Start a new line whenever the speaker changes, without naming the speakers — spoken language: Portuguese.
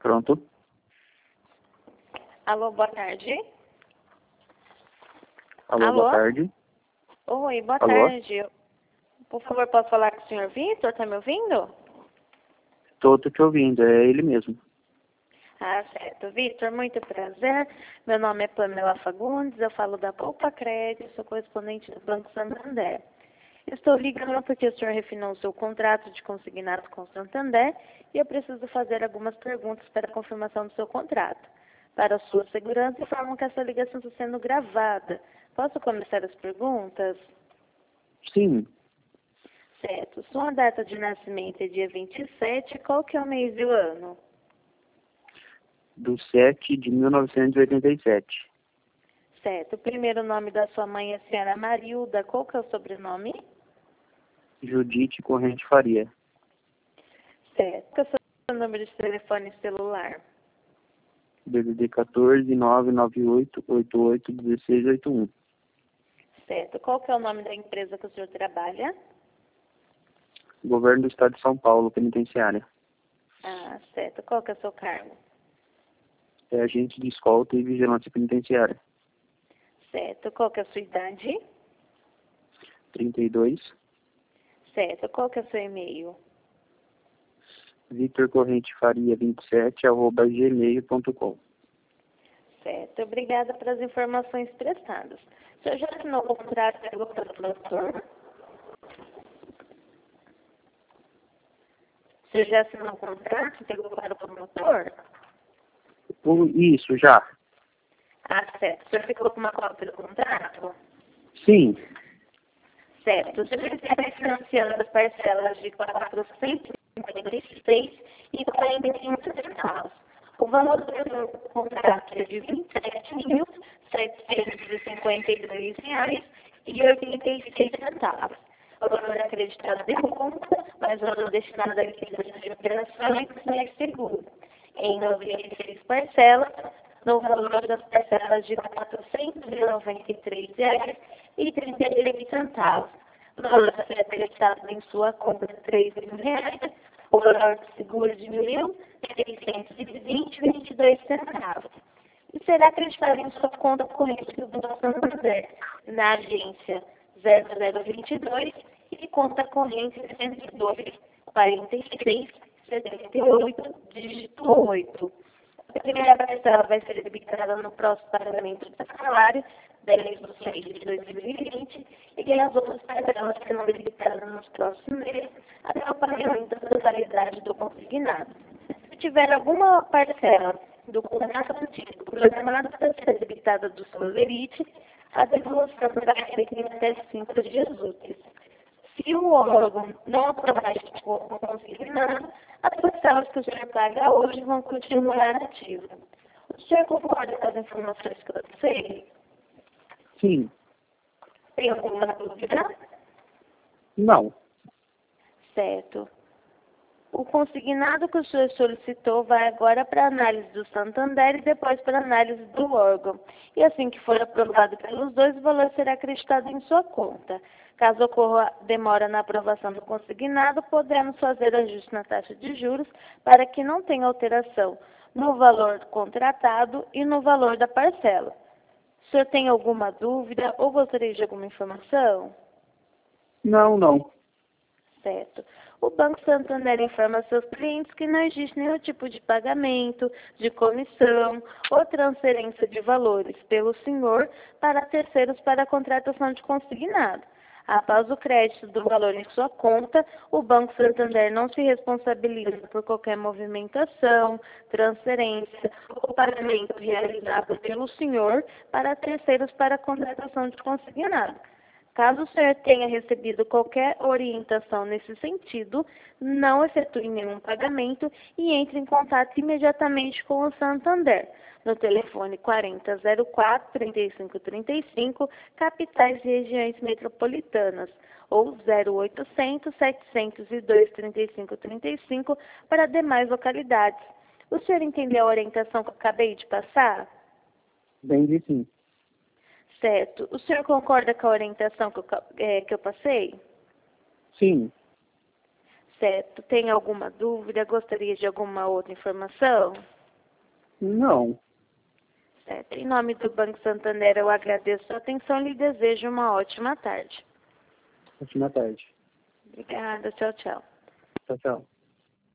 Pronto.
Alô, boa tarde.
Alô, boa tarde.
Oi, boa
Alô?
tarde. Por favor, posso falar com o senhor Vitor? Tá me ouvindo?
Tô te ouvindo, é ele mesmo.
Ah, certo. Vitor, muito prazer. Meu nome é Pamela Fagundes, eu falo da Poupa Crédito, sou correspondente do Banco Santander. Estou ligando porque o senhor refinou o seu contrato de consignado com o Santander e eu preciso fazer algumas perguntas para a confirmação do seu contrato. Para a sua segurança, informam que essa ligação está sendo gravada. Posso começar as perguntas?
Sim,
Certo. Sua data de nascimento é dia 27. Qual que é o mês e o ano?
do 7 de 1987.
Certo. O primeiro nome da sua mãe é senhora Marilda. Qual que é o sobrenome?
Judite Corrente Faria.
Certo. Qual que é o seu número de telefone celular?
DDD 14 998 88 1681.
Certo. Qual que é o nome da empresa que o senhor trabalha?
Governo do Estado de São Paulo, penitenciária.
Ah, certo. Qual que é o seu cargo?
É agente de escolta e vigilância penitenciária.
Certo. Qual que é a sua idade?
32.
Certo. Qual que é o seu e-mail?
Vitor Corrente Faria 27 @gmail.com.
Certo. Obrigada pelas informações prestadas. O senhor já assinou o contrato pelo produtor? O senhor já assinou o contrato pelo promotor?
Isso, já.
Ah, certo. O senhor ficou com uma cópia do contrato?
Sim,
Certo. O senhor está financiando as parcelas de 456,45 centavos. O valor do contrato é de R$ 27.752,86. O valor acreditado de conta, mais o valor destinado à liquidação de operações mais seguro. Em 96 parcelas, no valor das parcelas de R$ 493,33. O valor a ser acreditado em sua conta de R$ 3.000, o valor de seguro de R$ 1.620,22. E será acreditado em sua conta corrente do Banco Santander, na agência 0022 e conta corrente 102 46 78 dígito 8. A primeira parcela vai ser debitada no próximo pagamento do salário, 10 de 6 de 2020, e as outras parcelas serão debitadas nos próximos meses, até o pagamento da totalidade do consignado. Se tiver alguma parcela do contrato antigo programada para ser debitada do Solerite, a devolução será feita em até 5 dias úteis. Se o órgão não aprovar o consignado, as parcelas que o senhor paga hoje vão continuar ativas. O senhor concorda com as informações que eu sei?
sim.
Tem alguma dúvida?
Não.
Certo. O consignado que o senhor solicitou vai agora para análise do Santander e depois para análise do órgão. E assim que for aprovado pelos dois, o valor será acreditado em sua conta. Caso ocorra demora na aprovação do consignado, podemos fazer ajuste na taxa de juros para que não tenha alteração no valor contratado e no valor da parcela. O senhor tem alguma dúvida ou gostaria de alguma informação?
Não.
Certo. O Banco Santander informa seus clientes que não existe nenhum tipo de pagamento, de comissão ou transferência de valores pelo senhor para terceiros para a contratação de consignado. Após o crédito do valor em sua conta, o Banco Santander não se responsabiliza por qualquer movimentação, transferência ou pagamento realizado pelo senhor para terceiros para a contratação de consignado. Caso o senhor tenha recebido qualquer orientação nesse sentido, não efetue nenhum pagamento e entre em contato imediatamente com o Santander, no telefone 4004-3535, capitais e regiões metropolitanas, ou 0800 702 3535 para demais localidades. O senhor entendeu a orientação que eu acabei de passar?
Entendi, sim.
Certo. O senhor concorda com a orientação que eu passei?
Sim.
Certo. Tem alguma dúvida? Gostaria de alguma outra informação?
Não.
Certo. Em nome do Banco Santander, eu agradeço a sua atenção e lhe desejo uma ótima tarde.
Ótima tarde.
Obrigada. Tchau, tchau.
Tchau, tchau.